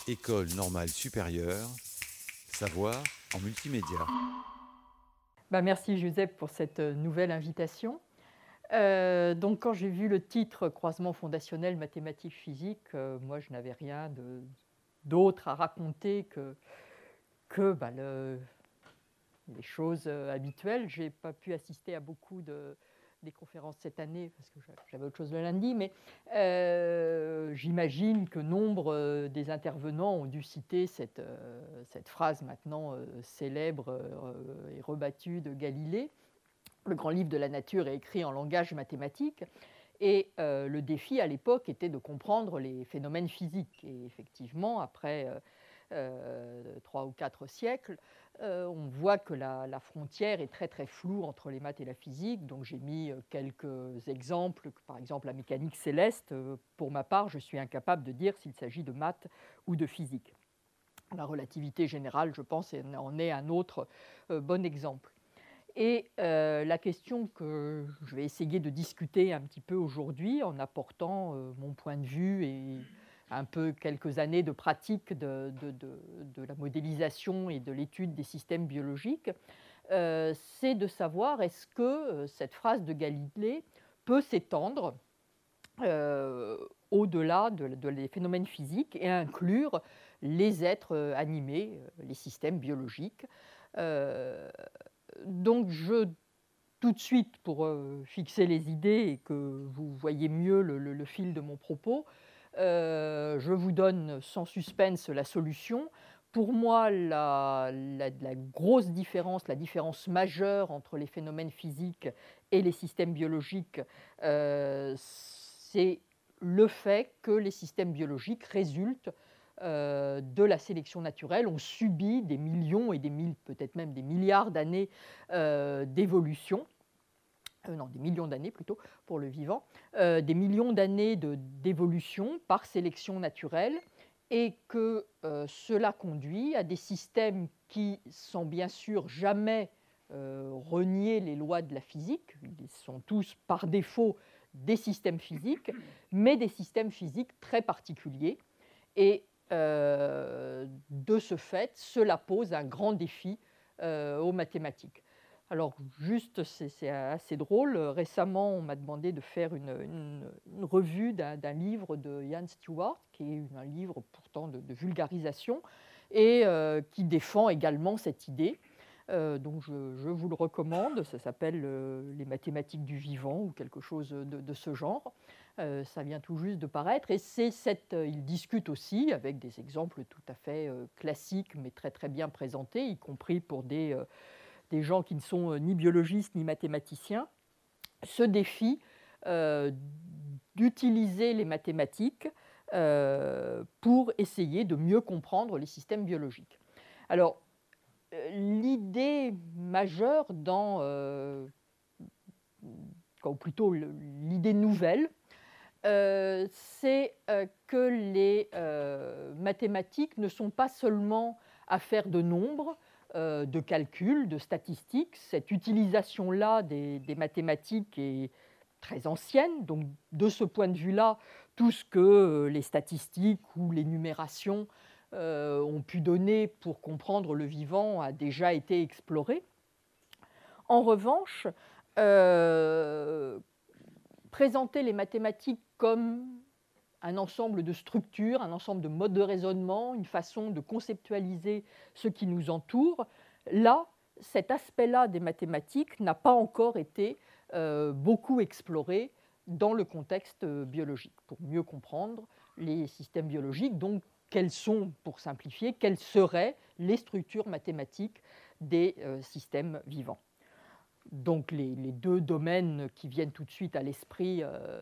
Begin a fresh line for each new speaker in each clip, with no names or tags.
École normale supérieure, savoir en multimédia.
Merci Joseph pour cette nouvelle invitation. Donc quand j'ai vu le titre Croisement fondationnel mathématiques physique, moi je n'avais rien d'autre à raconter que les choses habituelles. Je n'ai pas pu assister à beaucoup des conférences cette année parce que j'avais autre chose le lundi, mais j'imagine que nombre des intervenants ont dû citer cette phrase maintenant célèbre et rebattue de Galilée. Le grand livre de la nature est écrit en langage mathématique et le défi à l'époque était de comprendre les phénomènes physiques. Et effectivement, après 3 ou 4 siècles, on voit que la frontière est très très floue entre les maths et la physique. Donc j'ai mis quelques exemples, par exemple la mécanique céleste. Pour ma part, je suis incapable de dire s'il s'agit de maths ou de physique. La relativité générale, je pense, en est un autre bon exemple. Et la question que je vais essayer de discuter un petit peu aujourd'hui en apportant mon point de vue et un peu quelques années de pratique de la modélisation et de l'étude des systèmes biologiques, c'est de savoir est-ce que cette phrase de Galilée peut s'étendre au-delà des phénomènes physiques et inclure les êtres animés, les systèmes biologiques. Euh, donc, tout de suite, pour fixer les idées et que vous voyez mieux le fil de mon propos, je vous donne sans suspense la solution. Pour moi, la grosse différence, la différence majeure entre les phénomènes physiques et les systèmes biologiques, c'est le fait que les systèmes biologiques résultent de la sélection naturelle, ont subi des millions et peut-être même des milliards d'années d'évolution, non, des millions d'années plutôt pour le vivant, des millions d'années d'évolution par sélection naturelle, et que cela conduit à des systèmes qui, sans bien sûr jamais renier les lois de la physique, ils sont tous par défaut des systèmes physiques, mais des systèmes physiques très particuliers. Et de ce fait, cela pose un grand défi aux mathématiques. Alors, juste, c'est assez drôle. Récemment, on m'a demandé de faire une revue d'un livre de Ian Stewart, qui est un livre pourtant de vulgarisation, et qui défend également cette idée. Donc, je vous le recommande. Ça s'appelle Les mathématiques du vivant ou quelque chose de ce genre. Ça vient tout juste de paraître. Et il discute aussi avec des exemples tout à fait classiques, mais très très bien présentés, y compris pour des gens qui ne sont ni biologistes ni mathématiciens, ce défi d'utiliser les mathématiques pour essayer de mieux comprendre les systèmes biologiques. Alors, l'idée majeure ou plutôt l'idée nouvelle, c'est que les mathématiques ne sont pas seulement affaires de nombres, de calculs, de statistiques. Cette utilisation-là des mathématiques est très ancienne. Donc, de ce point de vue-là, tout ce que les statistiques ou l'énumération ont pu donner pour comprendre le vivant a déjà été exploré. En revanche, présenter les mathématiques comme un ensemble de structures, un ensemble de modes de raisonnement, une façon de conceptualiser ce qui nous entoure, là, cet aspect-là des mathématiques n'a pas encore été beaucoup exploré dans le contexte biologique, pour mieux comprendre les systèmes biologiques. Donc, quelles seraient les structures mathématiques des systèmes vivants. Donc, les deux domaines qui viennent tout de suite à l'esprit,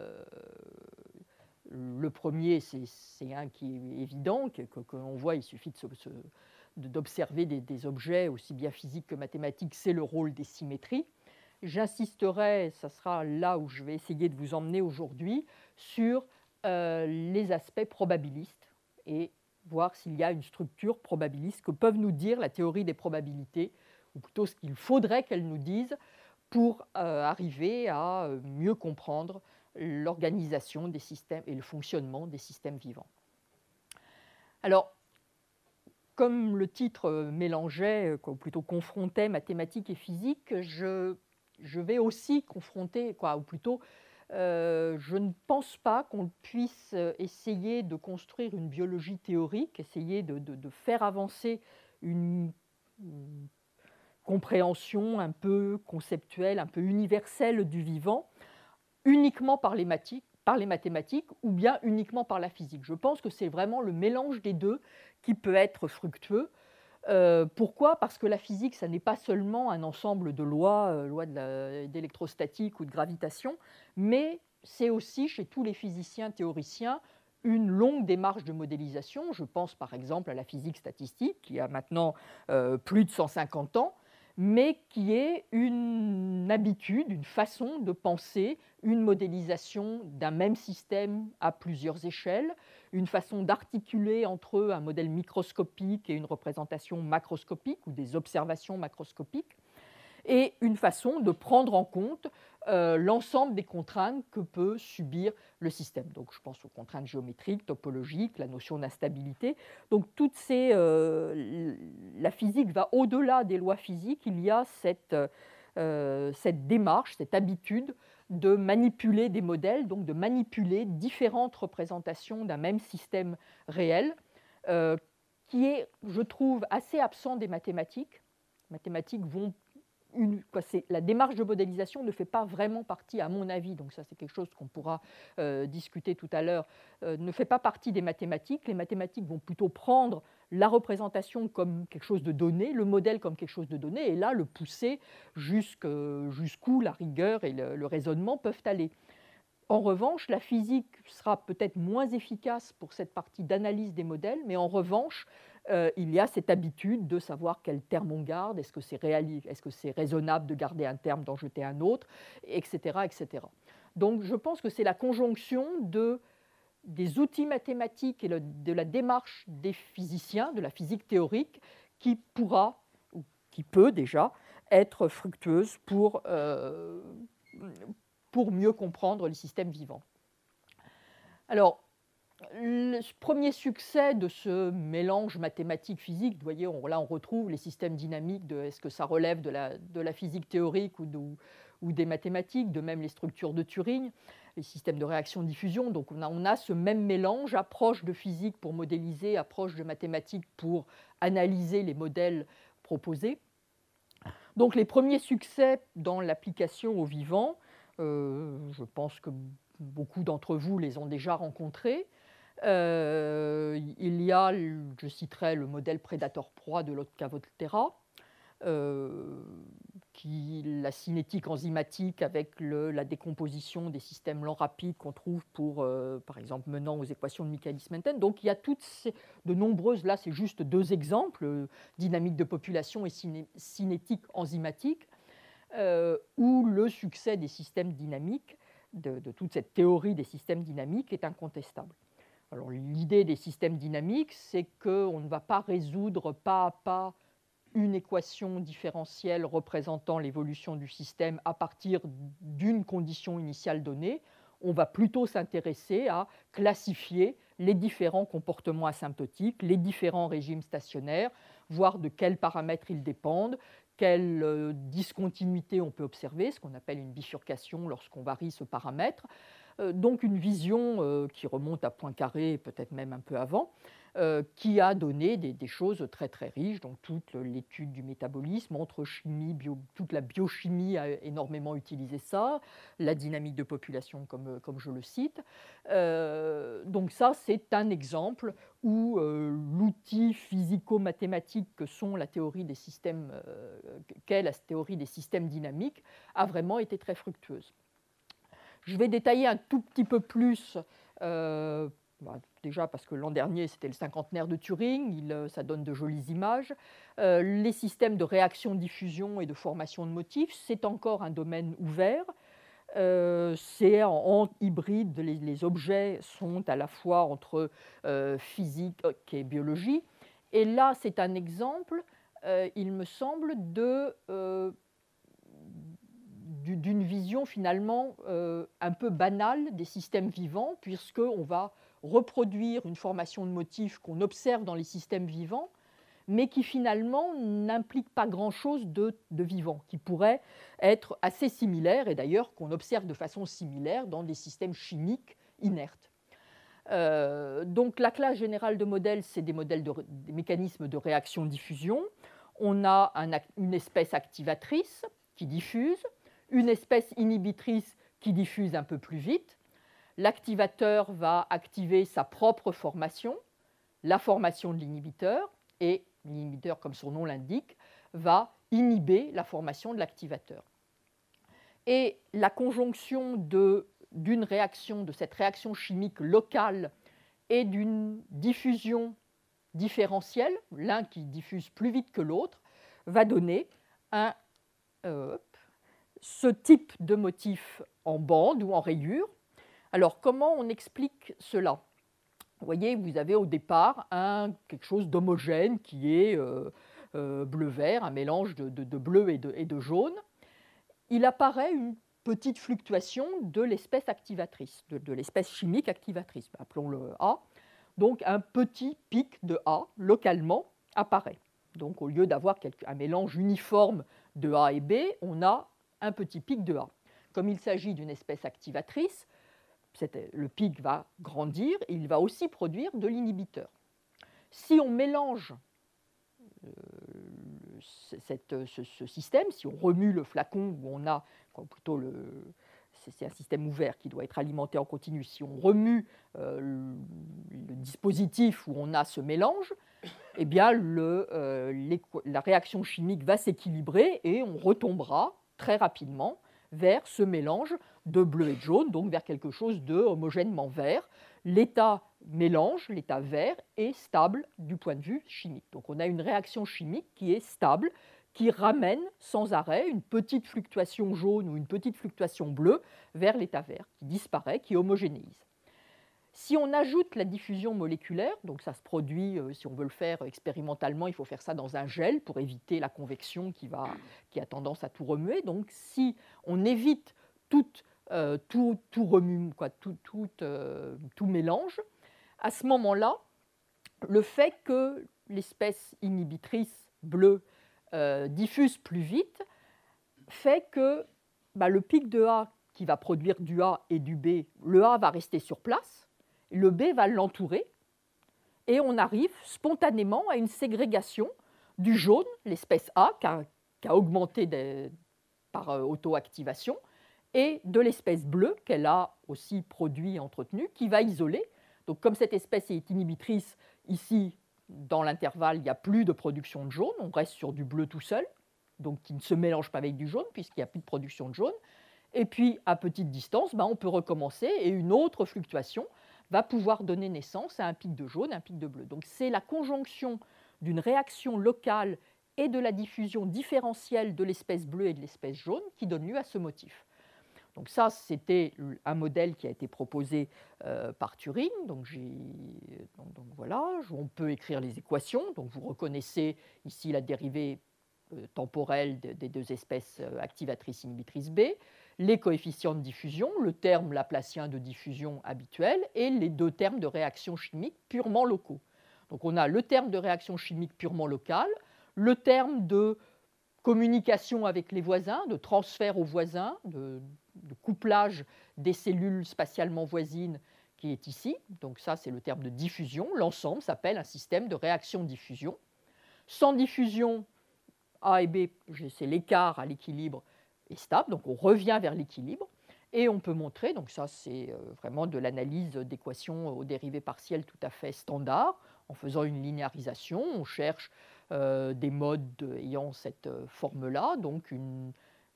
le premier, c'est un qui est évident, que l'on voit, il suffit d'observer des objets aussi bien physiques que mathématiques, c'est le rôle des symétries. J'insisterai, ça sera là où je vais essayer de vous emmener aujourd'hui, sur les aspects probabilistes et voir s'il y a une structure probabiliste que peuvent nous dire la théorie des probabilités, ou plutôt ce qu'il faudrait qu'elle nous dise pour arriver à mieux comprendre l'organisation des systèmes et le fonctionnement des systèmes vivants. Alors, comme le titre mélangeait, ou plutôt confrontait mathématiques et physique, je vais aussi confronter, ou plutôt, je ne pense pas qu'on puisse essayer de construire une biologie théorique, essayer de faire avancer une compréhension un peu conceptuelle, un peu universelle du vivant, uniquement par les mathématiques ou bien uniquement par la physique. Je pense que c'est vraiment le mélange des deux qui peut être fructueux. Pourquoi ? Parce que la physique, ça n'est pas seulement un ensemble de lois, lois d'électrostatique ou de gravitation, mais c'est aussi, chez tous les physiciens théoriciens, une longue démarche de modélisation. Je pense par exemple à la physique statistique, qui a maintenant plus de 150 ans, mais qui est une habitude, une façon de penser une modélisation d'un même système à plusieurs échelles, une façon d'articuler entre eux un modèle microscopique et une représentation macroscopique ou des observations macroscopiques, et une façon de prendre en compte l'ensemble des contraintes que peut subir le système. Donc, je pense aux contraintes géométriques, topologiques, la notion d'instabilité. Donc, la physique va au-delà des lois physiques. Il y a cette démarche, cette habitude de manipuler des modèles, donc de manipuler différentes représentations d'un même système réel, qui est, je trouve, assez absent des mathématiques. Les mathématiques vont la démarche de modélisation ne fait pas vraiment partie, à mon avis, donc ça c'est quelque chose qu'on pourra discuter tout à l'heure, ne fait pas partie des mathématiques. Les mathématiques vont plutôt prendre la représentation comme quelque chose de donné, le modèle comme quelque chose de donné, et là le pousser jusqu'où la rigueur et le raisonnement peuvent aller. En revanche, la physique sera peut-être moins efficace pour cette partie d'analyse des modèles, mais en revanche, il y a cette habitude de savoir quel terme on garde, est-ce que c'est raisonnable de garder un terme, d'en jeter un autre, etc., etc. Donc je pense que c'est la conjonction des outils mathématiques et de la démarche des physiciens, de la physique théorique, qui pourra, ou qui peut déjà, être fructueuse pour mieux comprendre les systèmes vivants. Alors, le premier succès de ce mélange mathématique-physique, vous voyez, là on retrouve les systèmes dynamiques, est-ce que ça relève de la physique théorique ou des mathématiques, de même les structures de Turing, les systèmes de réaction-diffusion. Donc on a ce même mélange, approche de physique pour modéliser, approche de mathématiques pour analyser les modèles proposés. Donc les premiers succès dans l'application au vivant, je pense que beaucoup d'entre vous les ont déjà rencontrés. Il y a, je citerai le modèle prédateur-proie de Lotka-Volterra, la cinétique enzymatique avec la décomposition des systèmes lents rapides qu'on trouve par exemple, menant aux équations de Michaelis-Menten. Donc il y a de nombreuses, là c'est juste deux exemples, dynamique de population et cinétique enzymatique, où le succès des systèmes dynamiques, de toute cette théorie des systèmes dynamiques est incontestable. Alors, l'idée des systèmes dynamiques, c'est qu'on ne va pas résoudre pas à pas une équation différentielle représentant l'évolution du système à partir d'une condition initiale donnée. On va plutôt s'intéresser à classifier les différents comportements asymptotiques, les différents régimes stationnaires, voir de quels paramètres ils dépendent, quelle discontinuité on peut observer, ce qu'on appelle une bifurcation lorsqu'on varie ce paramètre. Donc une vision qui remonte à Poincaré, peut-être même un peu avant, qui a donné des choses très très riches. Donc toute l'étude du métabolisme, entre chimie, toute la biochimie a énormément utilisé ça, la dynamique de population comme je le cite. Donc ça c'est un exemple où l'outil physico-mathématique que sont la théorie des systèmes, qu'est la théorie des systèmes dynamiques, a vraiment été très fructueuse. Je vais détailler un tout petit peu plus, déjà parce que l'an dernier c'était le cinquantenaire de Turing, ça donne de jolies images. Les systèmes de réaction-diffusion et de formation de motifs, c'est encore un domaine ouvert. C'est en hybride, les objets sont à la fois entre physique et biologie. Et là, c'est un exemple, il me semble, d'une vision finalement un peu banale des systèmes vivants, puisqu'on va reproduire une formation de motifs qu'on observe dans les systèmes vivants, mais qui finalement n'implique pas grand-chose de vivant, qui pourrait être assez similaire, et d'ailleurs qu'on observe de façon similaire dans des systèmes chimiques inertes. Donc la classe générale de modèles, c'est des mécanismes de réaction-diffusion. On a une espèce activatrice qui diffuse, une espèce inhibitrice qui diffuse un peu plus vite. L'activateur va activer sa propre formation, la formation de l'inhibiteur, et l'inhibiteur, comme son nom l'indique, va inhiber la formation de l'activateur. Et la conjonction de cette réaction chimique locale et d'une diffusion différentielle, l'un qui diffuse plus vite que l'autre, va donner ce type de motif en bande ou en rayure. Alors, comment on explique cela ? Vous voyez, vous avez au départ quelque chose d'homogène qui est bleu-vert, un mélange de bleu et de jaune. Il apparaît une petite fluctuation de l'espèce activatrice, de l'espèce chimique activatrice, appelons-le A. Donc un petit pic de A localement apparaît. Donc au lieu d'avoir un mélange uniforme de A et B, on a un petit pic de A. Comme il s'agit d'une espèce activatrice, le pic va grandir et il va aussi produire de l'inhibiteur. Si on mélange ce système, si on remue le flacon où on a, plutôt c'est un système ouvert qui doit être alimenté en continu, si on remue le dispositif où on a ce mélange, eh bien la réaction chimique va s'équilibrer et on retombera très rapidement vers ce mélange de bleu et de jaune, donc vers quelque chose de homogènement vert. L'état mélange, l'état vert, est stable du point de vue chimique. Donc on a une réaction chimique qui est stable, qui ramène sans arrêt une petite fluctuation jaune ou une petite fluctuation bleue vers l'état vert, qui disparaît, qui homogénéise. Si on ajoute la diffusion moléculaire, donc ça se produit, si on veut le faire expérimentalement, il faut faire ça dans un gel pour éviter la convection qui a tendance à tout remuer. Donc si on évite tout mélange, à ce moment-là, le fait que l'espèce inhibitrice bleue diffuse plus vite fait que le pic de A qui va produire du A et du B, le A va rester sur place, le B va l'entourer, et on arrive spontanément à une ségrégation du jaune, l'espèce A, qui a augmenté par auto-activation, et de l'espèce bleue, qu'elle a aussi produit et entretenu, qui va isoler. Donc comme cette espèce est inhibitrice, ici, dans l'intervalle, il n'y a plus de production de jaune, on reste sur du bleu tout seul, donc qui ne se mélange pas avec du jaune, puisqu'il n'y a plus de production de jaune. Et puis, à petite distance, on peut recommencer, et une autre fluctuation va pouvoir donner naissance à un pic de jaune, un pic de bleu. Donc c'est la conjonction d'une réaction locale et de la diffusion différentielle de l'espèce bleue et de l'espèce jaune qui donne lieu à ce motif. Donc ça, c'était un modèle qui a été proposé par Turing. Donc voilà, on peut écrire les équations. Donc vous reconnaissez ici la dérivée temporelle des deux espèces activatrices inhibitrices B, les coefficients de diffusion, le terme laplacien de diffusion habituel et les deux termes de réaction chimique purement locaux. Donc on a le terme de réaction chimique purement locale, le terme de communication avec les voisins, de transfert aux voisins, de couplage des cellules spatialement voisines qui est ici. Donc ça, c'est le terme de diffusion. L'ensemble s'appelle un système de réaction-diffusion. Sans diffusion, A et B, c'est l'écart à l'équilibre est stable, donc on revient vers l'équilibre. Et on peut montrer, donc ça c'est vraiment de l'analyse d'équations aux dérivées partielles tout à fait standard. En faisant une linéarisation, on cherche des modes ayant cette forme-là, donc une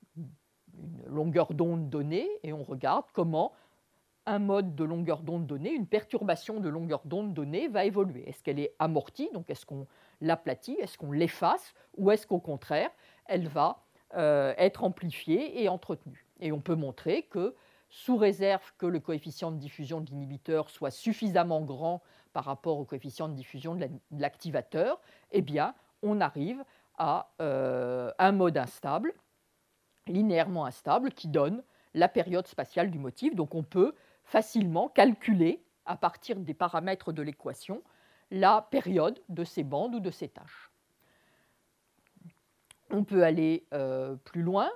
longueur d'onde donnée, et on regarde comment un mode de longueur d'onde donnée, une perturbation de longueur d'onde donnée va évoluer. Est-ce qu'elle est amortie, donc est-ce qu'on l'aplatit, est-ce qu'on l'efface, ou est-ce qu'au contraire, elle va être amplifiée et entretenue. Et on peut montrer que, sous réserve que le coefficient de diffusion de l'inhibiteur soit suffisamment grand par rapport au coefficient de diffusion de l'activateur, eh bien, on arrive à un mode instable, linéairement instable, qui donne la période spatiale du motif. Donc on peut facilement calculer, à partir des paramètres de l'équation, la période de ces bandes ou de ces tâches. On peut aller plus loin.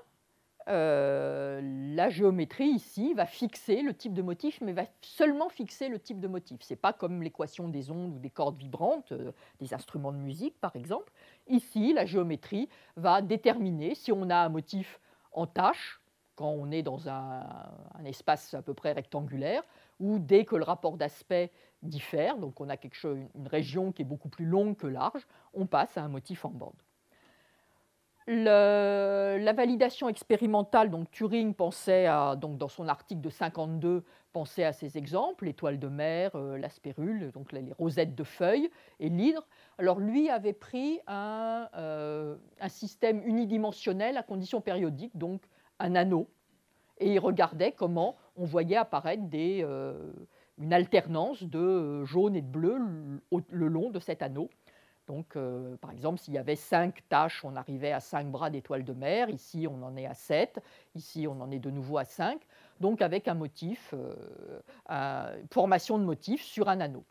La géométrie ici va fixer le type de motif, mais va seulement fixer le type de motif. Ce n'est pas comme l'équation des ondes ou des cordes vibrantes, des instruments de musique par exemple. Ici, la géométrie va déterminer si on a un motif en tâche, quand on est dans un espace à peu près rectangulaire, ou dès que le rapport d'aspect diffère, donc on a une région qui est beaucoup plus longue que large, on passe à un motif en bande. La validation expérimentale, donc Turing pensait donc dans son article de 52, pensait à ces exemples, l'étoile de mer, la spérule, donc les rosettes de feuilles et l'hydre. Alors lui avait pris un système unidimensionnel à conditions périodiques, donc un anneau, et il regardait comment on voyait apparaître une alternance de jaune et de bleu le long de cet anneau. Donc, par exemple, s'il y avait 5 taches, on arrivait à 5 bras d'étoiles de mer. Ici, on en est à 7. Ici, on en est de nouveau à 5. Donc, avec un motif, formation de motifs sur un anneau.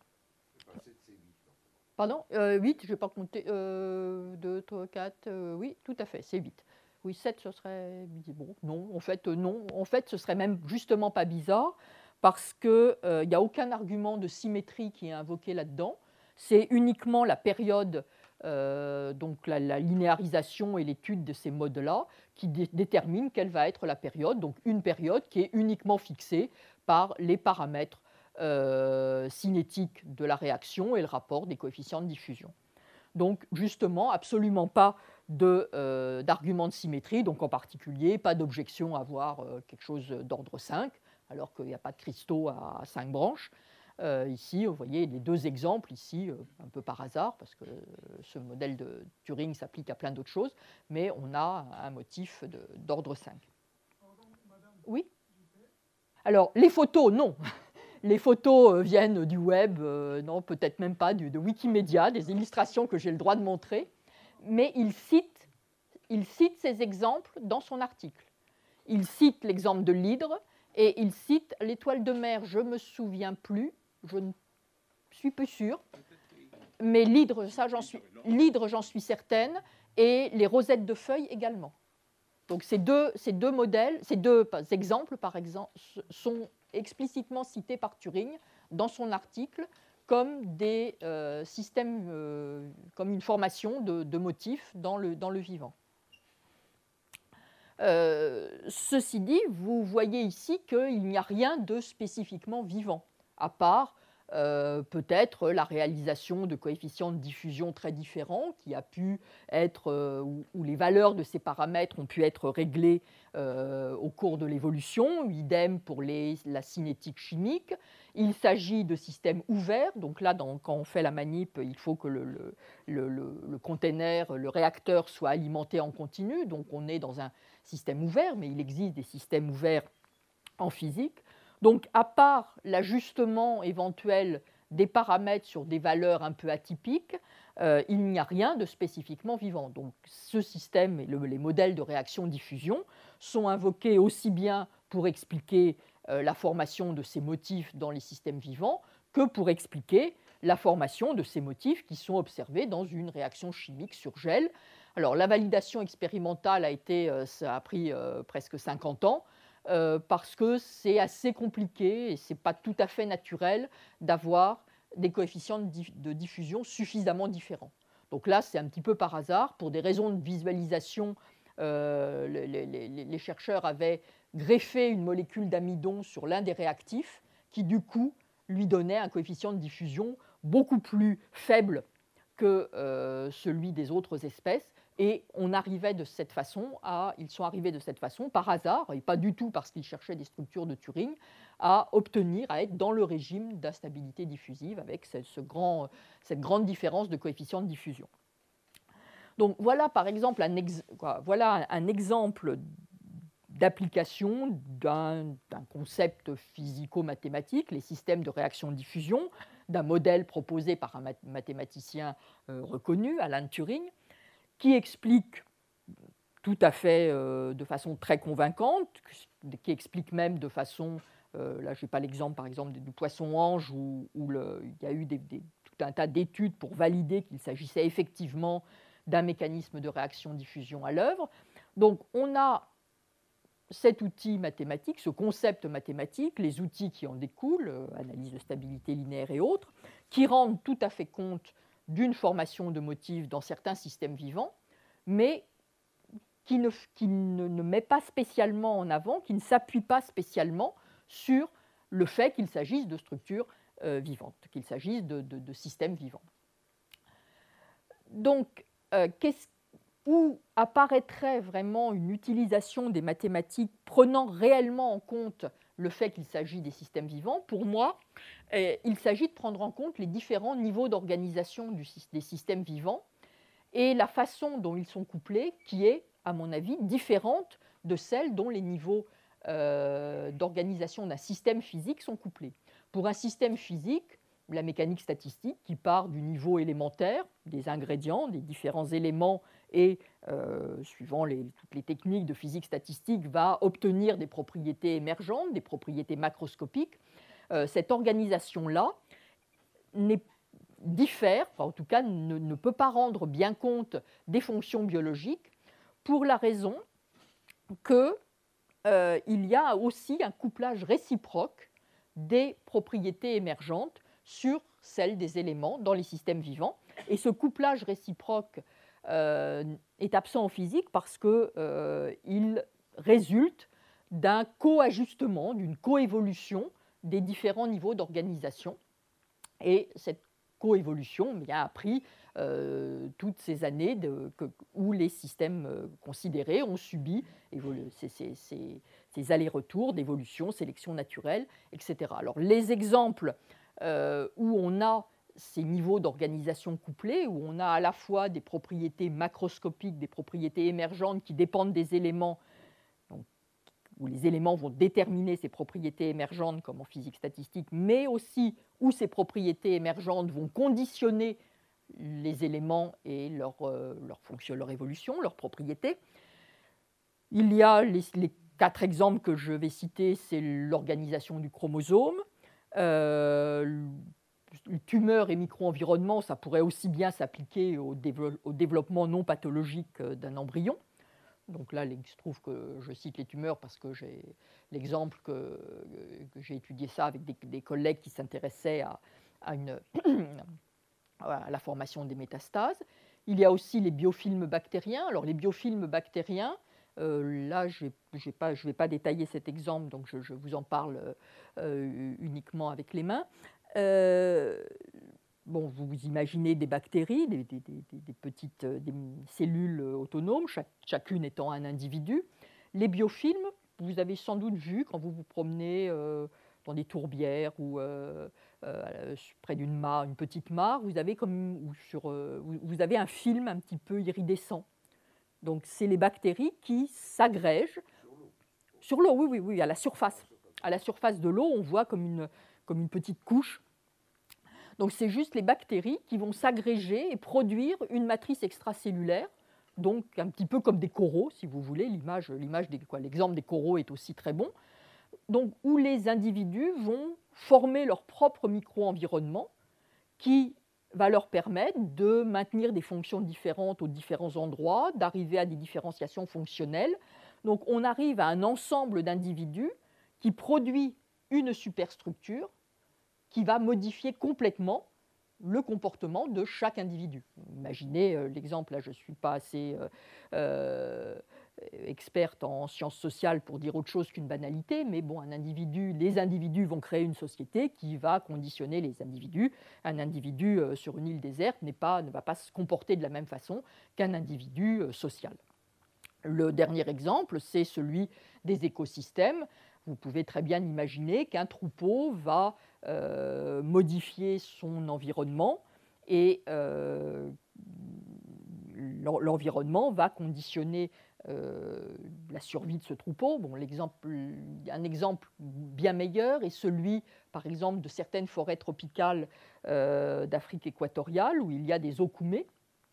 Pardon 8, je ne vais pas compter. 2, 3, 4, oui, tout à fait, c'est 8. Oui, 7, ce serait bon. Non, en fait, non. En fait, ce serait même justement pas bizarre parce qu'il n'y a aucun argument de symétrie qui est invoqué là-dedans. C'est uniquement la période, donc la linéarisation et l'étude de ces modes-là qui détermine quelle va être la période. Donc une période qui est uniquement fixée par les paramètres cinétiques de la réaction et le rapport des coefficients de diffusion. Donc justement, absolument pas d'argument de symétrie, donc en particulier, pas d'objection à avoir quelque chose d'ordre 5, alors qu'il n'y a pas de cristaux à 5 branches. Ici, vous voyez les deux exemples, ici, un peu par hasard, parce que ce modèle de Turing s'applique à plein d'autres choses, mais on a un motif d'ordre 5. Oui ? Alors, les photos, non. Les photos viennent du web, non, peut-être même pas, de Wikimédia, des illustrations que j'ai le droit de montrer, mais il cite ces exemples dans son article. Il cite l'exemple de l'hydre et il cite l'étoile de mer, je ne me souviens plus, je ne suis plus sûre, mais l'hydre, j'en suis certaine, et les rosettes de feuilles également. Donc ces deux modèles, ces deux exemples, par exemple, sont explicitement cités par Turing dans son article comme des systèmes, comme une formation de motifs dans le vivant. Ceci dit, vous voyez ici qu'il n'y a rien de spécifiquement vivant, à part peut-être la réalisation de coefficients de diffusion très différents qui a pu être, où les valeurs de ces paramètres ont pu être réglées au cours de l'évolution, idem pour la cinétique chimique. Il s'agit de systèmes ouverts, donc là, quand on fait la manip, il faut que le container, le réacteur soit alimenté en continu, donc on est dans un système ouvert, mais il existe des systèmes ouverts en physique. Donc, à part l'ajustement éventuel des paramètres sur des valeurs un peu atypiques, il n'y a rien de spécifiquement vivant. Donc, ce système et les modèles de réaction-diffusion sont invoqués aussi bien pour expliquer la formation de ces motifs dans les systèmes vivants que pour expliquer la formation de ces motifs qui sont observés dans une réaction chimique sur gel. Alors, la validation expérimentale ça a pris presque 50 ans, parce que c'est assez compliqué et ce n'est pas tout à fait naturel d'avoir des coefficients de diffusion suffisamment différents. Donc là, c'est un petit peu par hasard. Pour des raisons de visualisation, les chercheurs avaient greffé une molécule d'amidon sur l'un des réactifs qui, du coup, lui donnait un coefficient de diffusion beaucoup plus faible que celui des autres espèces. Et ils sont arrivés de cette façon par hasard, et pas du tout parce qu'ils cherchaient des structures de Turing, à être dans le régime d'instabilité diffusive avec cette grande différence de coefficient de diffusion. Donc voilà par exemple un exemple d'application d'un concept physico-mathématique, les systèmes de réaction-diffusion, d'un modèle proposé par un mathématicien reconnu, Alan Turing, qui explique tout à fait de façon très convaincante, qui explique même de façon, là je n'ai pas l'exemple par exemple du poisson-ange où il y a eu tout un tas d'études pour valider qu'il s'agissait effectivement d'un mécanisme de réaction-diffusion à l'œuvre. Donc on a cet outil mathématique, ce concept mathématique, les outils qui en découlent, analyse de stabilité linéaire et autres, qui rendent tout à fait compte d'une formation de motifs dans certains systèmes vivants, mais qui ne met pas spécialement en avant, qui ne s'appuie pas spécialement sur le fait qu'il s'agisse de structures vivantes, qu'il s'agisse de systèmes vivants. Donc, où apparaîtrait vraiment une utilisation des mathématiques prenant réellement en compte le fait qu'il s'agit des systèmes vivants, pour moi, il s'agit de prendre en compte les différents niveaux d'organisation des systèmes vivants et la façon dont ils sont couplés, qui est, à mon avis, différente de celle dont les niveaux d'organisation d'un système physique sont couplés. Pour un système physique, la mécanique statistique, qui part du niveau élémentaire, des ingrédients, des différents éléments, et suivant toutes les techniques de physique statistique, va obtenir des propriétés émergentes, des propriétés macroscopiques. Cette organisation-là diffère, enfin, en tout cas ne peut pas rendre bien compte des fonctions biologiques, pour la raison qu'il y a aussi un couplage réciproque des propriétés émergentes sur celles des éléments dans les systèmes vivants. Et ce couplage réciproque est absent en physique parce qu'il résulte d'un co-ajustement, d'une coévolution des différents niveaux d'organisation. Et cette coévolution a pris toutes ces années où les systèmes considérés ont subi ces allers-retours d'évolution, sélection naturelle, etc. Alors, les exemples où on a ces niveaux d'organisation couplés, où on a à la fois des propriétés macroscopiques, des propriétés émergentes qui dépendent des éléments, donc, où les éléments vont déterminer ces propriétés émergentes, comme en physique statistique, mais aussi où ces propriétés émergentes vont conditionner les éléments et leur fonction, leur évolution, leurs propriétés. Il y a les 4 exemples que je vais citer, c'est l'organisation du chromosome, tumeur et micro-environnement, ça pourrait aussi bien s'appliquer au développement non pathologique d'un embryon. Donc là, il se trouve que je cite les tumeurs parce que j'ai l'exemple que j'ai étudié ça avec des collègues qui s'intéressaient à la formation des métastases. Il y a aussi les biofilms bactériens. Alors les biofilms bactériens, là, je ne vais pas détailler cet exemple, donc je vous en parle uniquement avec les mains. Vous imaginez des bactéries, des petites des cellules autonomes, chacune étant un individu. Les biofilms, vous avez sans doute vu quand vous vous promenez dans des tourbières ou près d'une mare, une petite mare, vous avez vous avez un film un petit peu iridescent. Donc, c'est les bactéries qui s'agrègent sur l'eau, oui, à la surface. À la surface de l'eau, on voit comme une petite couche. Donc, c'est juste les bactéries qui vont s'agréger et produire une matrice extracellulaire, donc un petit peu comme des coraux, si vous voulez. L'exemple des coraux est aussi très bon. Donc, où les individus vont former leur propre micro-environnement qui va leur permettre de maintenir des fonctions différentes aux différents endroits, d'arriver à des différenciations fonctionnelles. Donc on arrive à un ensemble d'individus qui produit une superstructure qui va modifier complètement le comportement de chaque individu. Imaginez l'exemple, là je ne suis pas assez experte en sciences sociales pour dire autre chose qu'une banalité, mais bon, les individus vont créer une société qui va conditionner les individus. Un individu sur une île déserte ne va pas se comporter de la même façon qu'un individu social. Le dernier exemple, c'est celui des écosystèmes. Vous pouvez très bien imaginer qu'un troupeau va modifier son environnement et l'environnement va conditionner la survie de ce troupeau. Un exemple bien meilleur est celui, par exemple, de certaines forêts tropicales d'Afrique équatoriale où il y a des okoumés.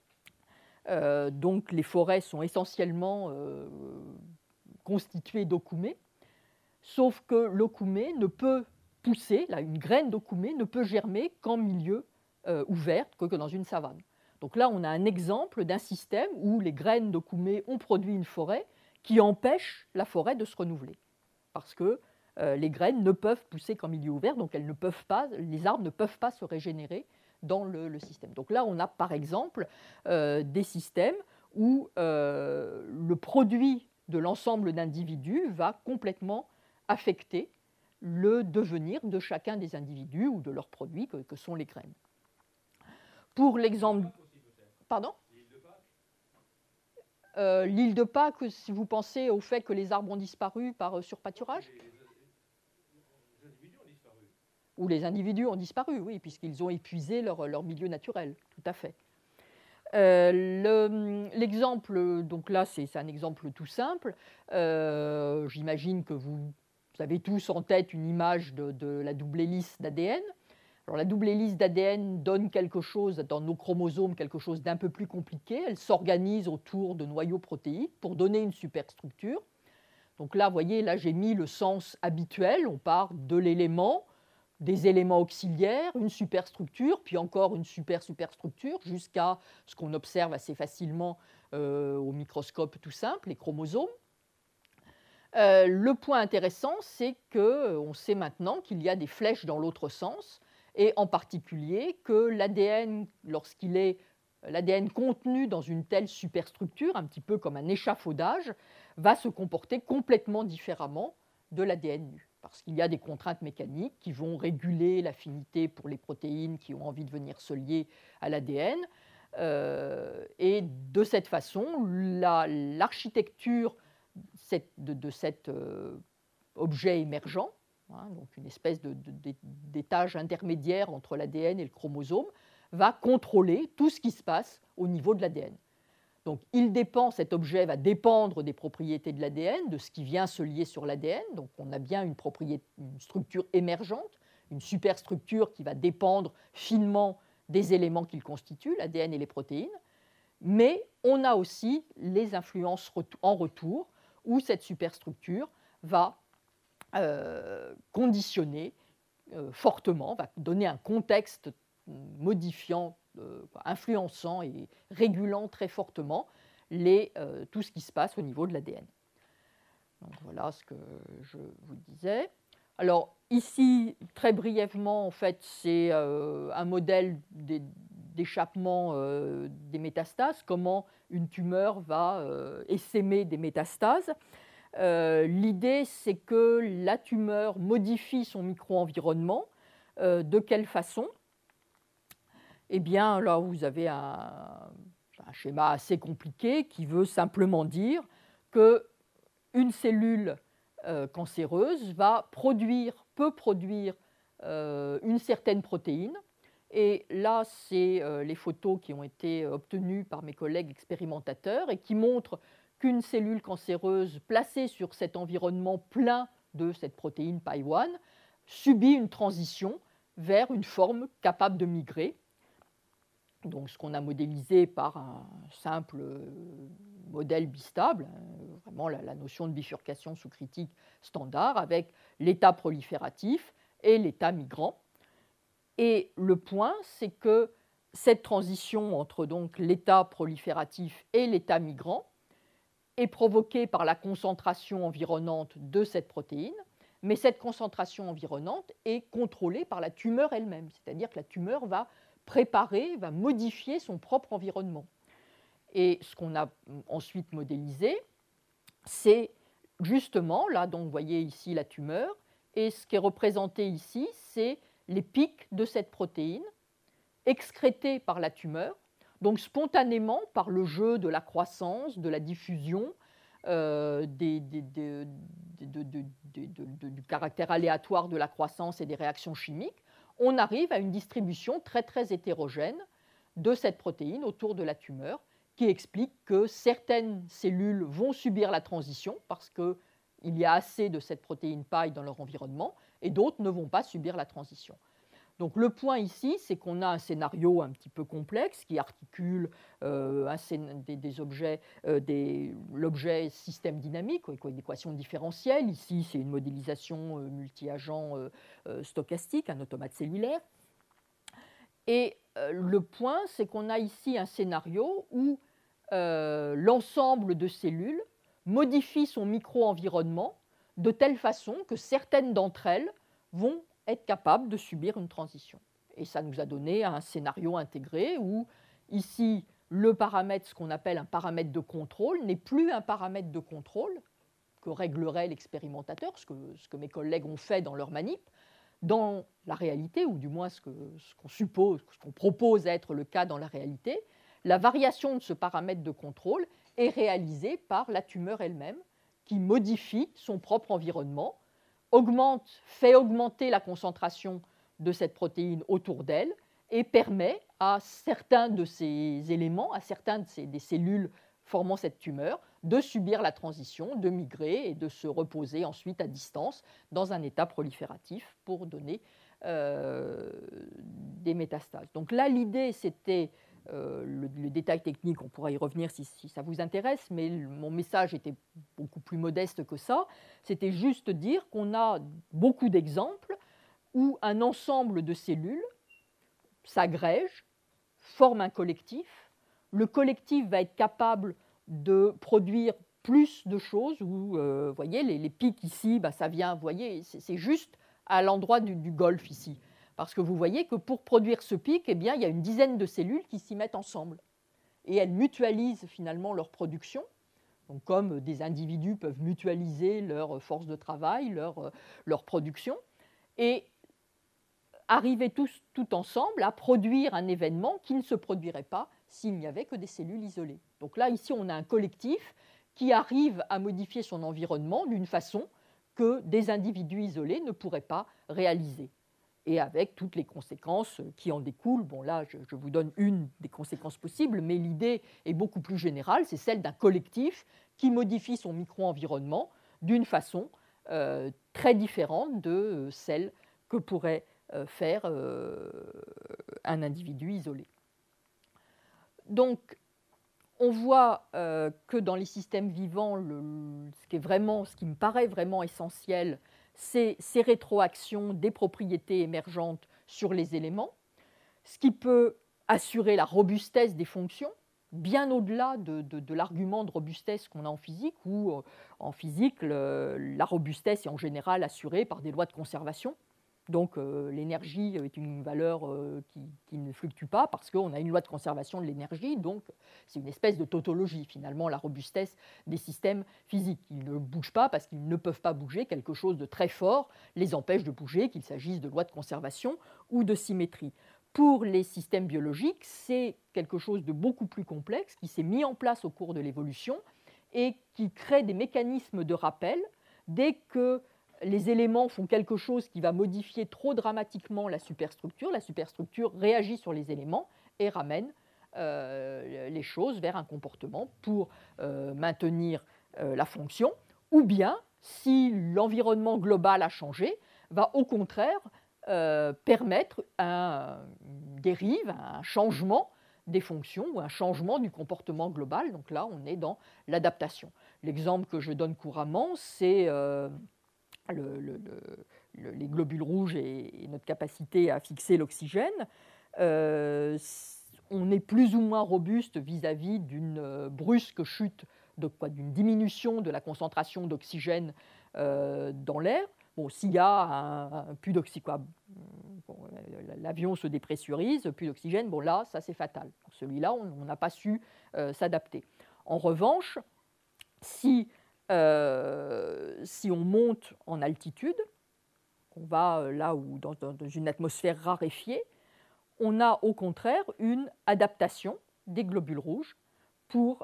Donc les forêts sont essentiellement constituées d'okoumés, sauf que l'okoumé ne peut pousser, une graine d'okoumé ne peut germer qu'en milieu ouvert, que dans une savane. Donc là, on a un exemple d'un système où les graines de koumé ont produit une forêt qui empêche la forêt de se renouveler. Parce que les graines ne peuvent pousser qu'en milieu ouvert, donc elles ne peuvent pas, les arbres ne peuvent pas se régénérer dans le système. Donc là, on a par exemple des systèmes où le produit de l'ensemble d'individus va complètement affecter le devenir de chacun des individus ou de leurs produits que sont les graines. Pour l'exemple... Pardon ? L'île de Pâques, si vous pensez au fait que les arbres ont disparu par surpâturage ? Ou les individus ont disparu, oui, puisqu'ils ont épuisé leur milieu naturel, tout à fait. L'exemple, donc là, c'est un exemple tout simple. J'imagine que vous avez tous en tête une image de la double hélice d'ADN. Alors, la double hélice d'ADN donne quelque chose, dans nos chromosomes, quelque chose d'un peu plus compliqué. Elle s'organise autour de noyaux protéiques pour donner une superstructure. Donc là, vous voyez, là, j'ai mis le sens habituel. On part de l'élément, des éléments auxiliaires, une superstructure, puis encore une superstructure, jusqu'à ce qu'on observe assez facilement au microscope tout simple, les chromosomes. Le point intéressant, c'est qu'on sait maintenant qu'il y a des flèches dans l'autre sens, et en particulier que l'ADN, lorsqu'il est l'ADN contenu dans une telle superstructure, un petit peu comme un échafaudage, va se comporter complètement différemment de l'ADN nu. Parce qu'il y a des contraintes mécaniques qui vont réguler l'affinité pour les protéines qui ont envie de venir se lier à l'ADN. Et de cette façon, l'architecture de cet objet émergent, donc une espèce d'étage intermédiaire entre l'ADN et le chromosome, va contrôler tout ce qui se passe au niveau de l'ADN. Donc, cet objet va dépendre des propriétés de l'ADN, de ce qui vient se lier sur l'ADN. Donc, on a bien une structure émergente, une superstructure qui va dépendre finement des éléments qu'il constitue, l'ADN et les protéines. Mais on a aussi les influences en retour, où cette superstructure va conditionner fortement, va donner un contexte modifiant, influençant et régulant très fortement tout ce qui se passe au niveau de l'ADN. Donc voilà ce que je vous disais. Alors ici, très brièvement, en fait, c'est un modèle d'échappement des métastases, comment une tumeur va essaimer des métastases. L'idée, c'est que la tumeur modifie son micro-environnement. De quelle façon ? Eh bien, là, vous avez un schéma assez compliqué qui veut simplement dire qu'une cellule cancéreuse peut produire une certaine protéine. Et là, c'est les photos qui ont été obtenues par mes collègues expérimentateurs et qui montrent qu'une cellule cancéreuse placée sur cet environnement plein de cette protéine PAI-1 subit une transition vers une forme capable de migrer. Donc, ce qu'on a modélisé par un simple modèle bistable, vraiment la notion de bifurcation sous-critique standard, avec l'état prolifératif et l'état migrant. Et le point, c'est que cette transition entre donc l'état prolifératif et l'état migrant est provoquée par la concentration environnante de cette protéine, mais cette concentration environnante est contrôlée par la tumeur elle-même, c'est-à-dire que la tumeur va modifier son propre environnement. Et ce qu'on a ensuite modélisé, c'est justement, là, donc vous voyez ici la tumeur, et ce qui est représenté ici, c'est les pics de cette protéine excrétés par la tumeur, donc spontanément par le jeu de la croissance, de la diffusion, du caractère aléatoire de la croissance et des réactions chimiques, on arrive à une distribution très très hétérogène de cette protéine autour de la tumeur, qui explique que certaines cellules vont subir la transition parce qu'il y a assez de cette protéine PAI dans leur environnement, et d'autres ne vont pas subir la transition. Donc le point ici, c'est qu'on a un scénario un petit peu complexe qui articule des objets, l'objet système dynamique, une équation différentielle. Ici, c'est une modélisation multi-agent stochastique, un automate cellulaire. Et le point, c'est qu'on a ici un scénario où l'ensemble de cellules modifie son micro-environnement de telle façon que certaines d'entre elles vont être capables de subir une transition. Et ça nous a donné un scénario intégré où, ici, le paramètre, ce qu'on appelle un paramètre de contrôle, n'est plus un paramètre de contrôle que réglerait l'expérimentateur, ce que mes collègues ont fait dans leur manip. Dans la réalité, ou du moins ce qu'on suppose, ce qu'on propose être le cas dans la réalité, la variation de ce paramètre de contrôle est réalisée par la tumeur elle-même, qui modifie son propre environnement, fait augmenter la concentration de cette protéine autour d'elle et permet à certains de ces éléments, à certains des cellules formant cette tumeur, de subir la transition, de migrer et de se reposer ensuite à distance dans un état prolifératif pour donner des métastases. Donc là, l'idée, c'était le détail technique, on pourra y revenir si ça vous intéresse, mais mon message était beaucoup plus modeste que ça. C'était juste dire qu'on a beaucoup d'exemples où un ensemble de cellules s'agrège, forme un collectif. Le collectif va être capable de produire plus de choses. Vous voyez, les pics ici, ça vient, vous voyez, c'est juste à l'endroit du golfe ici. Parce que vous voyez que pour produire ce pic, eh bien, il y a une dizaine de cellules qui s'y mettent ensemble. Et elles mutualisent finalement leur production. Donc, comme des individus peuvent mutualiser leur force de travail, leur production. Et arriver tout ensemble à produire un événement qui ne se produirait pas s'il n'y avait que des cellules isolées. Donc là, ici, on a un collectif qui arrive à modifier son environnement d'une façon que des individus isolés ne pourraient pas réaliser. Et avec toutes les conséquences qui en découlent. Bon, là, je vous donne une des conséquences possibles, mais l'idée est beaucoup plus générale, c'est celle d'un collectif qui modifie son micro-environnement d'une façon très différente de celle que pourrait faire un individu isolé. Donc, on voit que dans les systèmes vivants, ce qui me paraît vraiment essentiel, c'est ces rétroactions des propriétés émergentes sur les éléments, ce qui peut assurer la robustesse des fonctions, bien au-delà de l'argument de robustesse qu'on a en physique, où en physique, la robustesse est en général assurée par des lois de conservation. Donc l'énergie est une valeur qui ne fluctue pas parce qu'on a une loi de conservation de l'énergie, donc c'est une espèce de tautologie finalement, la robustesse des systèmes physiques. Ils ne bougent pas parce qu'ils ne peuvent pas bouger, quelque chose de très fort les empêche de bouger, qu'il s'agisse de lois de conservation ou de symétrie. Pour les systèmes biologiques, c'est quelque chose de beaucoup plus complexe qui s'est mis en place au cours de l'évolution et qui crée des mécanismes de rappel dès que les éléments font quelque chose qui va modifier trop dramatiquement la superstructure réagit sur les éléments et ramène les choses vers un comportement pour maintenir la fonction, ou bien, si l'environnement global a changé, va au contraire permettre une dérive, un changement des fonctions ou un changement du comportement global. Donc là, on est dans l'adaptation. L'exemple que je donne couramment, c'est les globules rouges et notre capacité à fixer l'oxygène. On est plus ou moins robuste vis-à-vis d'une brusque chute, d'une diminution de la concentration d'oxygène dans l'air. Bon, s'il y a plus d'oxygène, l'avion se dépressurise, plus d'oxygène, bon là, ça c'est fatal. Celui-là, on n'a pas su s'adapter. En revanche, si on monte en altitude, on va là où dans une atmosphère raréfiée, on a au contraire une adaptation des globules rouges pour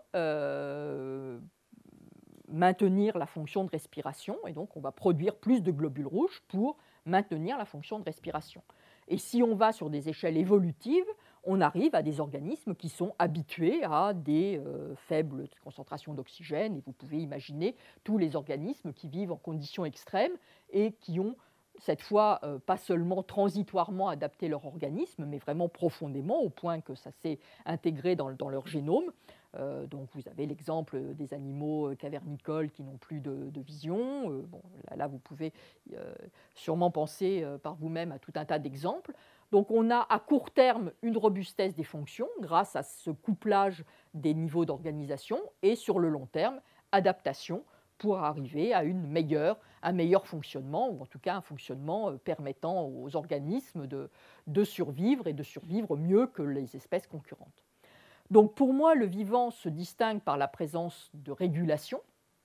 maintenir la fonction de respiration, et donc on va produire plus de globules rouges pour maintenir la fonction de respiration. Et si on va sur des échelles évolutives, on arrive à des organismes qui sont habitués à des faibles concentrations d'oxygène, et vous pouvez imaginer tous les organismes qui vivent en conditions extrêmes et qui ont cette fois pas seulement transitoirement adapté leur organisme, mais vraiment profondément, au point que ça s'est intégré dans leur génome. Donc vous avez l'exemple des animaux cavernicoles qui n'ont plus de vision. Bon, là, vous pouvez sûrement penser par vous-même à tout un tas d'exemples. Donc on a à court terme une robustesse des fonctions grâce à ce couplage des niveaux d'organisation et sur le long terme, adaptation pour arriver à un meilleur fonctionnement, ou en tout cas un fonctionnement permettant aux organismes de survivre et de survivre mieux que les espèces concurrentes. Donc pour moi, le vivant se distingue par la présence de régulation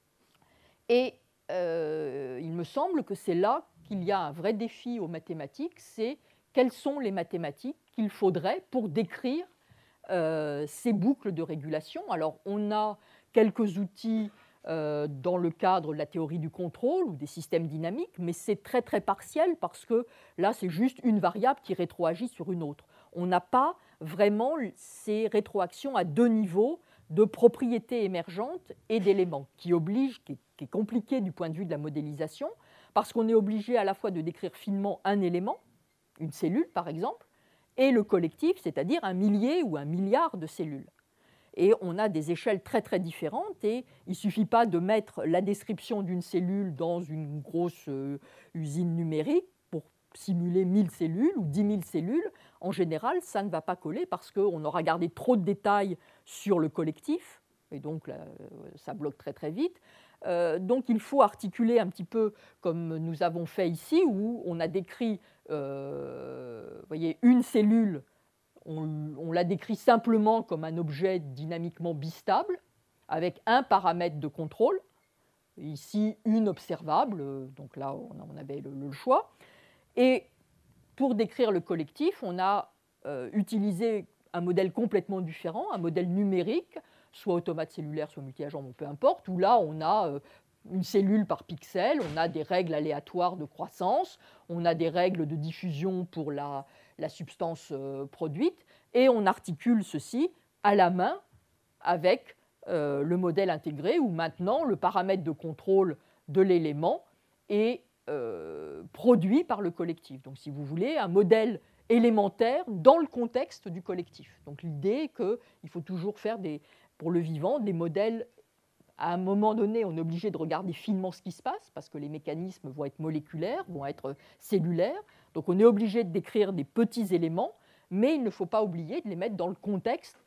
et il me semble que c'est là qu'il y a un vrai défi aux mathématiques, c'est quelles sont les mathématiques qu'il faudrait pour décrire ces boucles de régulation. Alors on a quelques outils dans le cadre de la théorie du contrôle ou des systèmes dynamiques, mais c'est très très partiel parce que là c'est juste une variable qui rétroagit sur une autre. On n'a pas vraiment ces rétroactions à deux niveaux de propriétés émergentes et d'éléments, qui est compliqué du point de vue de la modélisation, parce qu'on est obligé à la fois de décrire finement un élément, une cellule par exemple, et le collectif, c'est-à-dire un millier ou un milliard de cellules. Et on a des échelles très très différentes, et il ne suffit pas de mettre la description d'une cellule dans une grosse usine numérique pour simuler 1000 cellules ou 10 000 cellules. En général, ça ne va pas coller parce qu'on aura gardé trop de détails sur le collectif, et donc là, ça bloque très très vite. Donc il faut articuler un petit peu comme nous avons fait ici, où on a décrit voyez, une cellule. On la décrit simplement comme un objet dynamiquement bistable, avec un paramètre de contrôle, ici une observable, donc là on avait le choix. Et pour décrire le collectif, on a utilisé un modèle complètement différent, un modèle numérique, soit automate cellulaire, soit multi-agent, peu importe, où là on a une cellule par pixel, on a des règles aléatoires de croissance, on a des règles de diffusion pour la substance produite, et on articule ceci à la main avec le modèle intégré, où maintenant le paramètre de contrôle de l'élément est produit par le collectif. Donc si vous voulez, un modèle élémentaire dans le contexte du collectif. Donc l'idée est qu'il faut toujours faire pour le vivant des modèles. À un moment donné, on est obligé de regarder finement ce qui se passe, parce que les mécanismes vont être moléculaires, vont être cellulaires. Donc on est obligé de décrire des petits éléments, mais il ne faut pas oublier de les mettre dans le contexte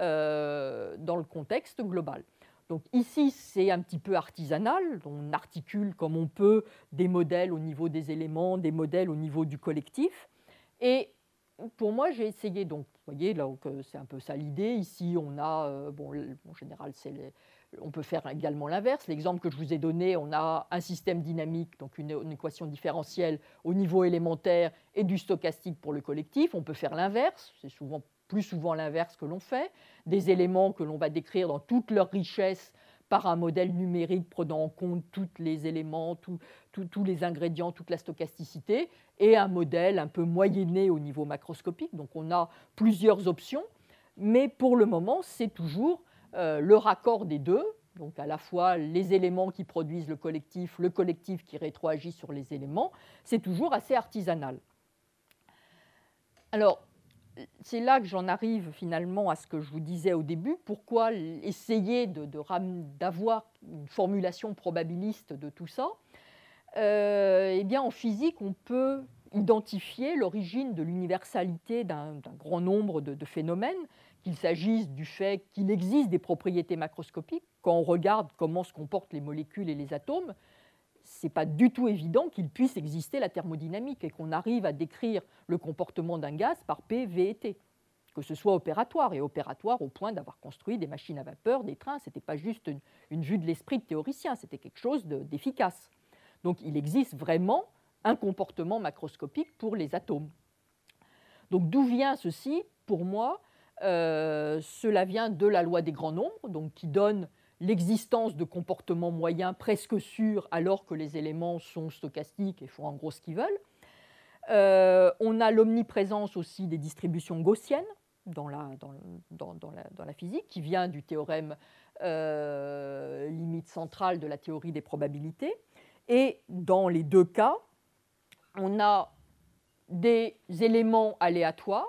global. Donc ici, c'est un petit peu artisanal. On articule comme on peut des modèles au niveau des éléments, des modèles au niveau du collectif. Et pour moi, j'ai essayé, donc vous voyez, là, c'est un peu ça l'idée. Ici, on a, en général, on peut faire également l'inverse. L'exemple que je vous ai donné, on a un système dynamique, donc une équation différentielle au niveau élémentaire et du stochastique pour le collectif. On peut faire l'inverse, c'est plus souvent l'inverse que l'on fait. Des éléments que l'on va décrire dans toute leur richesse par un modèle numérique prenant en compte tous les éléments, tous les ingrédients, toute la stochasticité, et un modèle un peu moyenné au niveau macroscopique. Donc on a plusieurs options, mais pour le moment, c'est toujours le raccord des deux, donc à la fois les éléments qui produisent le collectif qui rétroagit sur les éléments, c'est toujours assez artisanal. Alors, c'est là que j'en arrive finalement à ce que je vous disais au début. Pourquoi essayer d'avoir une formulation probabiliste de tout ça ? Eh bien, en physique, on peut identifier l'origine de l'universalité d'un grand nombre de phénomènes, qu'il s'agisse du fait qu'il existe des propriétés macroscopiques. Quand on regarde comment se comportent les molécules et les atomes, ce n'est pas du tout évident qu'il puisse exister la thermodynamique et qu'on arrive à décrire le comportement d'un gaz par P, V et T, que ce soit opératoire, et opératoire au point d'avoir construit des machines à vapeur, des trains. Ce n'était pas juste une vue de l'esprit de théoricien, c'était quelque chose d'efficace. Donc il existe vraiment un comportement macroscopique pour les atomes. Donc d'où vient ceci ? Pour moi, cela vient de la loi des grands nombres, donc qui donne l'existence de comportements moyens presque sûrs alors que les éléments sont stochastiques et font en gros ce qu'ils veulent. On a l'omniprésence aussi des distributions gaussiennes dans la physique, qui vient du théorème limite centrale de la théorie des probabilités. Et dans les deux cas, on a des éléments aléatoires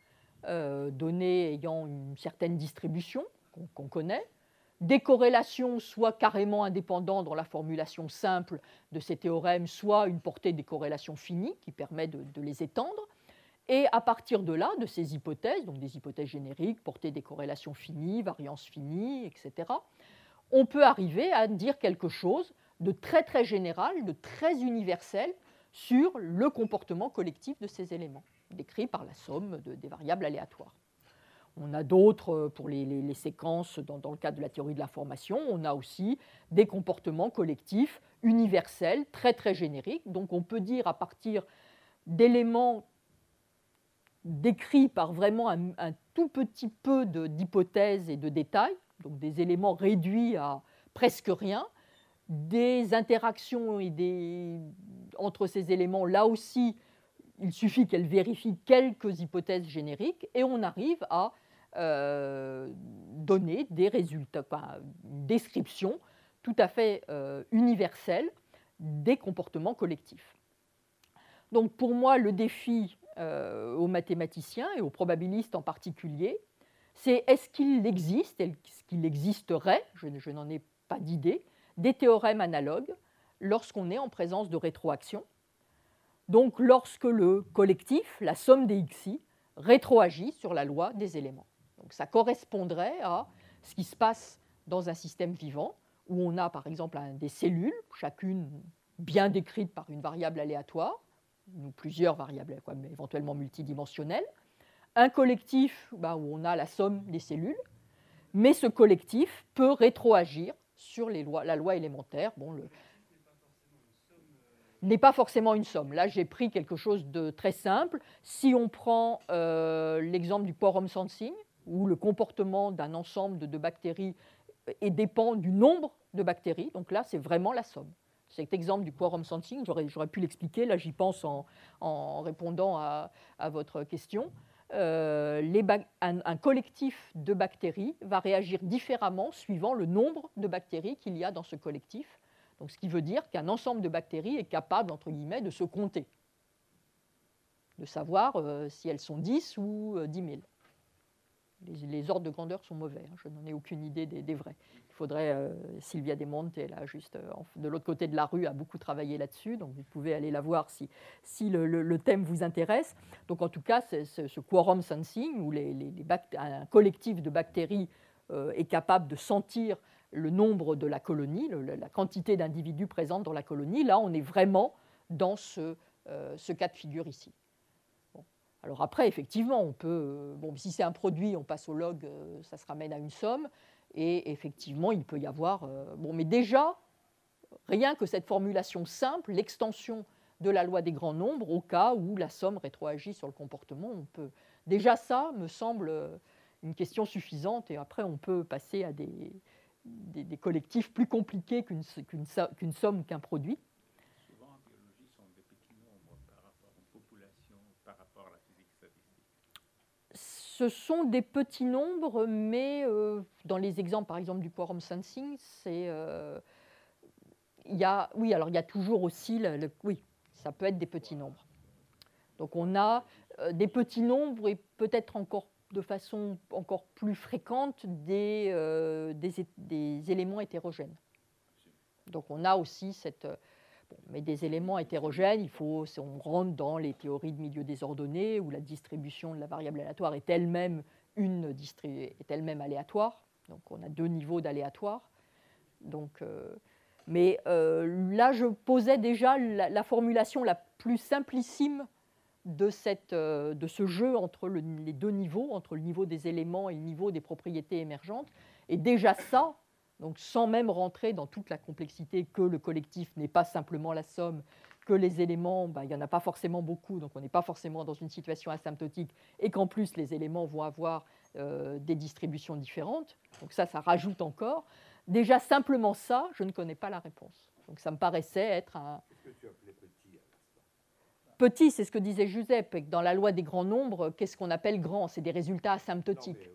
donnés ayant une certaine distribution qu'on connaît, des corrélations soit carrément indépendantes dans la formulation simple de ces théorèmes, soit une portée des corrélations finies qui permet de les étendre, Et à partir de là, de ces hypothèses, donc des hypothèses génériques, portée des corrélations finies, variance finie, etc., on peut arriver à dire quelque chose de très très général, de très universel sur le comportement collectif de ces éléments, décrit par la somme des variables aléatoires. On a d'autres, pour les séquences, dans le cadre de la théorie de l'information, on a aussi des comportements collectifs universels, très très génériques. Donc on peut dire à partir d'éléments décrits par vraiment un tout petit peu d'hypothèses et de détails, donc des éléments réduits à presque rien, des interactions entre ces éléments, là aussi, il suffit qu'elles vérifient quelques hypothèses génériques et on arrive à donner des résultats, une description tout à fait universelle des comportements collectifs. Donc pour moi, le défi aux mathématiciens et aux probabilistes en particulier, c'est est-ce qu'il existe, est-ce qu'il existerait, je n'en ai pas d'idée, des théorèmes analogues lorsqu'on est en présence de rétroaction, donc lorsque le collectif, la somme des xi, rétroagit sur la loi des éléments. Donc ça correspondrait à ce qui se passe dans un système vivant, où on a par exemple des cellules, chacune bien décrite par une variable aléatoire, ou plusieurs variables, éventuellement multidimensionnelles, un collectif où on a la somme des cellules, mais ce collectif peut rétroagir sur la loi élémentaire. N'est pas forcément une somme. Là, j'ai pris quelque chose de très simple. Si on prend l'exemple du quorum sensing, où le comportement d'un ensemble de bactéries dépend du nombre de bactéries, donc là, c'est vraiment la somme. Cet exemple du quorum sensing, j'aurais pu l'expliquer, là j'y pense en répondant à votre question. Un collectif de bactéries va réagir différemment suivant le nombre de bactéries qu'il y a dans ce collectif. Donc, ce qui veut dire qu'un ensemble de bactéries est capable, entre guillemets, de se compter, de savoir si elles sont 10 ou 10 000. Les ordres de grandeur sont mauvais, je n'en ai aucune idée des vrais. Il faudrait, Sylvia De Monte, là, juste de l'autre côté de la rue, a beaucoup travaillé là-dessus, donc vous pouvez aller la voir si le thème vous intéresse. Donc en tout cas, ce quorum sensing, où un collectif de bactéries est capable de sentir le nombre de la colonie, la quantité d'individus présents dans la colonie, là on est vraiment dans ce cas de figure ici. Alors après, effectivement, on peut, si c'est un produit, on passe au log, ça se ramène à une somme, et effectivement, il peut y avoir... mais déjà, rien que cette formulation simple, l'extension de la loi des grands nombres, au cas où la somme rétroagit sur le comportement, on peut... Déjà ça me semble une question suffisante, et après on peut passer à des collectifs plus compliqués qu'une somme, qu'un produit. Ce sont des petits nombres, mais dans les exemples, par exemple, du quorum sensing, il y a toujours aussi, oui, ça peut être des petits nombres. Donc on a des petits nombres et peut-être encore de façon encore plus fréquente des éléments hétérogènes. Donc on a aussi mais des éléments hétérogènes, on rentre dans les théories de milieux désordonnés où la distribution de la variable aléatoire est elle-même aléatoire. Donc on a deux niveaux d'aléatoire. Mais là, je posais déjà la formulation la plus simplissime de ce jeu entre les deux niveaux, entre le niveau des éléments et le niveau des propriétés émergentes. Et déjà ça, donc sans même rentrer dans toute la complexité que le collectif n'est pas simplement la somme, que les éléments, il n'y en a pas forcément beaucoup, donc on n'est pas forcément dans une situation asymptotique, et qu'en plus les éléments vont avoir des distributions différentes. Donc ça rajoute encore. Déjà simplement ça, je ne connais pas la réponse. Donc ça me paraissait être un... Qu'est-ce que tu appelais petit à l'instant ? Petit, c'est ce que disait Giuseppe, que dans la loi des grands nombres, qu'est-ce qu'on appelle grand ? C'est des résultats asymptotiques.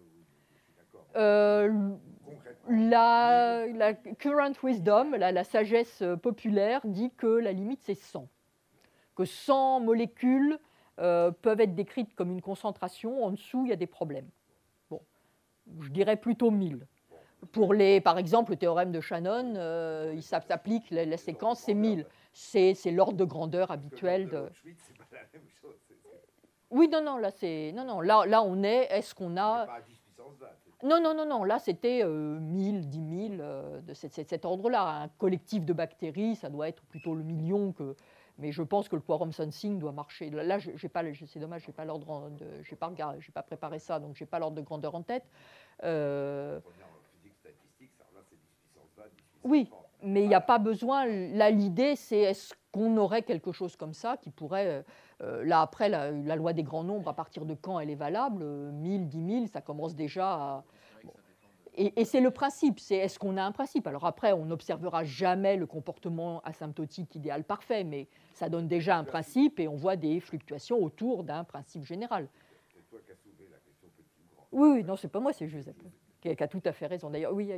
La current wisdom, la sagesse populaire, dit que la limite c'est 100. Que 100 molécules peuvent être décrites comme une concentration, en dessous il y a des problèmes. Bon, je dirais plutôt 1000. Par exemple, le théorème de Shannon, il s'applique, la séquence c'est 1000. C'est l'ordre de grandeur habituel. Oui, non, non, là, là, on est-ce qu'on a...
Pas à 10 puissance 20.
Non, non, non, non, là, c'était 1000, 10 000, de cet ordre-là. Un collectif de bactéries, ça doit être plutôt le million que... Mais je pense que le quorum sensing doit marcher. Là, c'est dommage, j'ai pas l'ordre j'ai pas préparé ça, donc j'ai pas l'ordre de grandeur en tête.
En physique statistique, ça, là, c'est 10 puissance 20, 10 puissance
Oui,
30.
mais il n'y a pas besoin. Là, l'idée, c'est est-ce qu'on aurait quelque chose comme ça qui pourrait. Là, après, la loi des grands nombres, à partir de quand elle est valable 1000, 10 000, ça commence déjà à. Bon. Et c'est le principe, c'est est-ce qu'on a un principe. Alors après, on n'observera jamais le comportement asymptotique idéal parfait, mais ça donne déjà un principe et on voit des fluctuations autour d'un principe général.
C'est toi qui as soulevé la question petit ou grand.
Oui, oui, non, c'est pas moi, c'est Joseph qui a tout à fait raison. D'ailleurs, oui,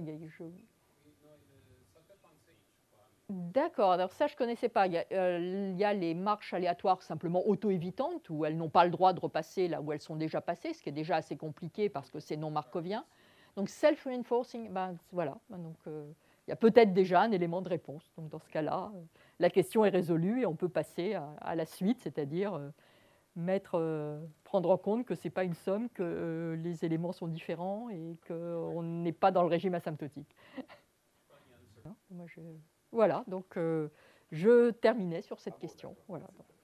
D'accord, alors ça je ne connaissais pas. Il y a les marches aléatoires simplement auto-évitantes où elles n'ont pas le droit de repasser là où elles sont déjà passées, ce qui est déjà assez compliqué parce que c'est non markovien. Donc self-reinforcing, ben, voilà. Donc, il y a peut-être déjà un élément de réponse. Donc dans ce cas-là, la question est résolue et on peut passer à la suite, c'est-à-dire prendre en compte que ce n'est pas une somme, que les éléments sont différents et qu'on n'est pas dans le régime asymptotique. Moi, voilà, donc je terminais sur cette question. Voilà.